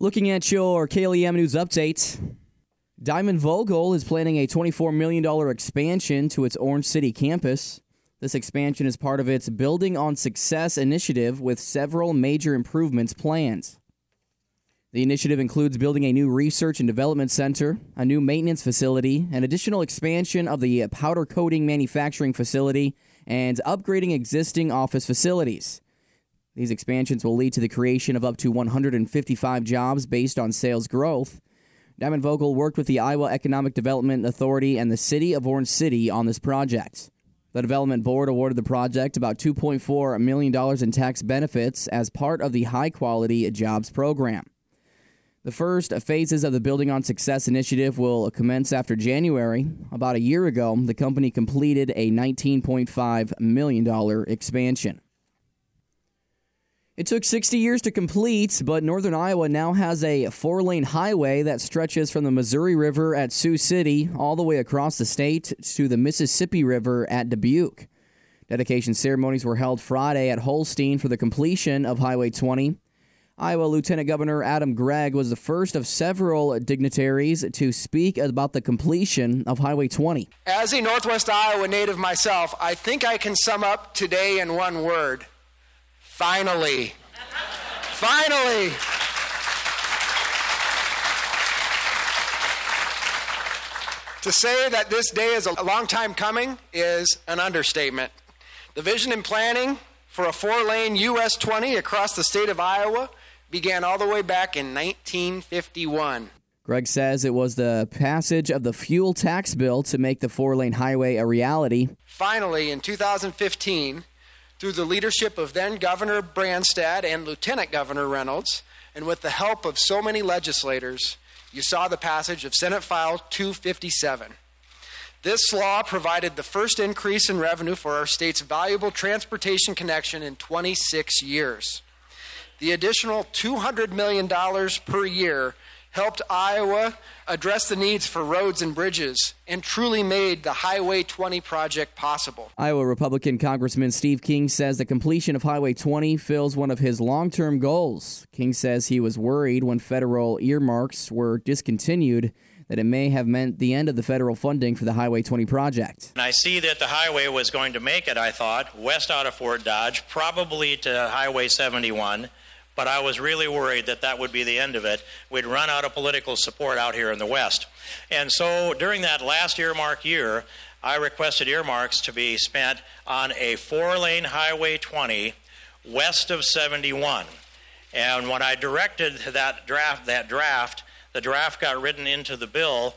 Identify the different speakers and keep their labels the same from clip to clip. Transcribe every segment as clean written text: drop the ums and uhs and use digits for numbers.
Speaker 1: Looking at your KLEM News update, Diamond Vogel is planning a $24 million expansion to its Orange City campus. This expansion is part of its Building on Success initiative with several major improvements planned. The initiative includes building a new research and development center, a new maintenance facility, an additional expansion of the powder coating manufacturing facility, and upgrading existing office facilities. These expansions will lead to the creation of up to 155 jobs based on sales growth. Diamond Vogel worked with the Iowa Economic Development Authority and the City of Orange City on this project. The Development Board awarded the project about $2.4 million in tax benefits as part of the High Quality Jobs Program. The first phases of the Building on Success initiative will commence after January. About a year ago, the company completed a $19.5 million expansion. It took 60 years to complete, but northern Iowa now has a 4-lane highway that stretches from the Missouri River at Sioux City all the way across the state to the Mississippi River at Dubuque. Dedication ceremonies were held Friday at Holstein for the completion of Highway 20. Iowa Lieutenant Governor Adam Gregg was the first of several dignitaries to speak about the completion of Highway 20.
Speaker 2: As a Northwest Iowa native myself, I think I can sum up today in one word. Finally. Finally. To say that this day is a long time coming is an understatement. The vision and planning for a 4-lane US 20 across the state of Iowa began all the way back in 1951.
Speaker 1: Gregg says it was the passage of the fuel tax bill to make the 4-lane highway a reality.
Speaker 2: Finally, in 2015, through the leadership of then Governor Branstad and Lieutenant Governor Reynolds, and with the help of so many legislators, you saw the passage of Senate File 257. This law provided the first increase in revenue for our state's valuable transportation connection in 26 years. The additional $200 million per year helped Iowa address the needs for roads and bridges and truly made the Highway 20 project possible.
Speaker 1: Iowa Republican Congressman Steve King says the completion of Highway 20 fills one of his long-term goals. King says he was worried when federal earmarks were discontinued that it may have meant the end of the federal funding for the Highway 20 project.
Speaker 3: And I see that the highway was going to make it, I thought, west out of Fort Dodge, probably to Highway 71. But I was really worried that that would be the end of it. We'd run out of political support out here in the West. And so during that last earmark year, I requested earmarks to be spent on a 4-lane Highway 20 west of 71. And when I directed that draft, the draft got written into the bill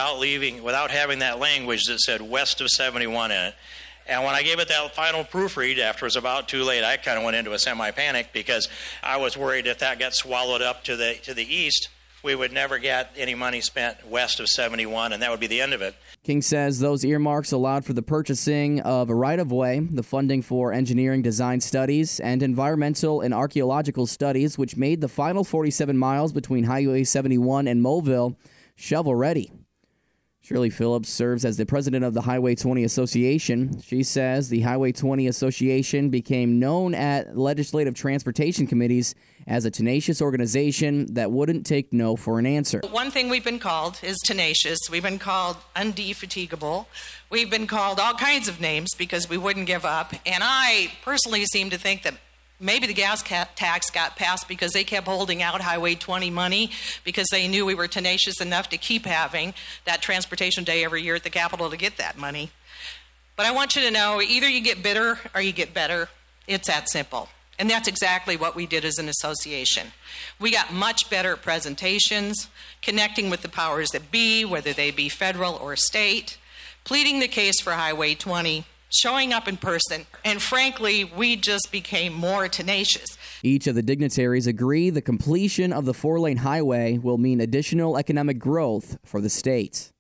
Speaker 3: without having that language that said west of 71 in it. And when I gave it that final proofread after it was about too late, I kind of went into a semi-panic because I was worried if that got swallowed up to the east, we would never get any money spent west of 71, and that would be the end of it.
Speaker 1: King says those earmarks allowed for the purchasing of a right-of-way, the funding for engineering design studies, and environmental and archaeological studies, which made the final 47 miles between Highway 71 and Moville shovel-ready. Shirley Phillips serves as the president of the Highway 20 Association. She says the Highway 20 Association became known at legislative transportation committees as a tenacious organization that wouldn't take no for an answer.
Speaker 4: One thing we've been called is tenacious. We've been called indefatigable. We've been called all kinds of names because we wouldn't give up. And I personally seem to think that maybe the gas tax got passed because they kept holding out Highway 20 money because they knew we were tenacious enough to keep having that transportation day every year at the Capitol to get that money. But I want you to know, either you get bitter or you get better. It's that simple. And that's exactly what we did as an association. We got much better at presentations, connecting with the powers that be, whether they be federal or state, pleading the case for Highway 20, showing up in person, and frankly, we just became more tenacious.
Speaker 1: Each of the dignitaries agree the completion of the 4-lane highway will mean additional economic growth for the state.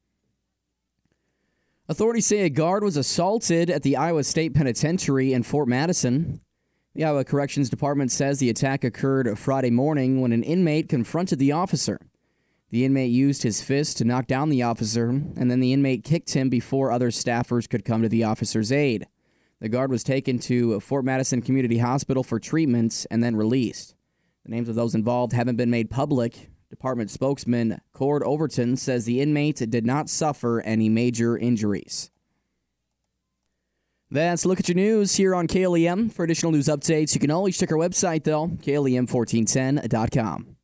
Speaker 1: Authorities say a guard was assaulted at the Iowa State Penitentiary in Fort Madison. The Iowa Corrections Department says the attack occurred Friday morning when an inmate confronted the officer. The inmate used his fist to knock down the officer, and then the inmate kicked him before other staffers could come to the officer's aid. The guard was taken to Fort Madison Community Hospital for treatment and then released. The names of those involved haven't been made public. Department spokesman Cord Overton says the inmate did not suffer any major injuries. That's a look at your news here on KLEM. For additional news updates, you can always check our website, though, KLEM1410.com.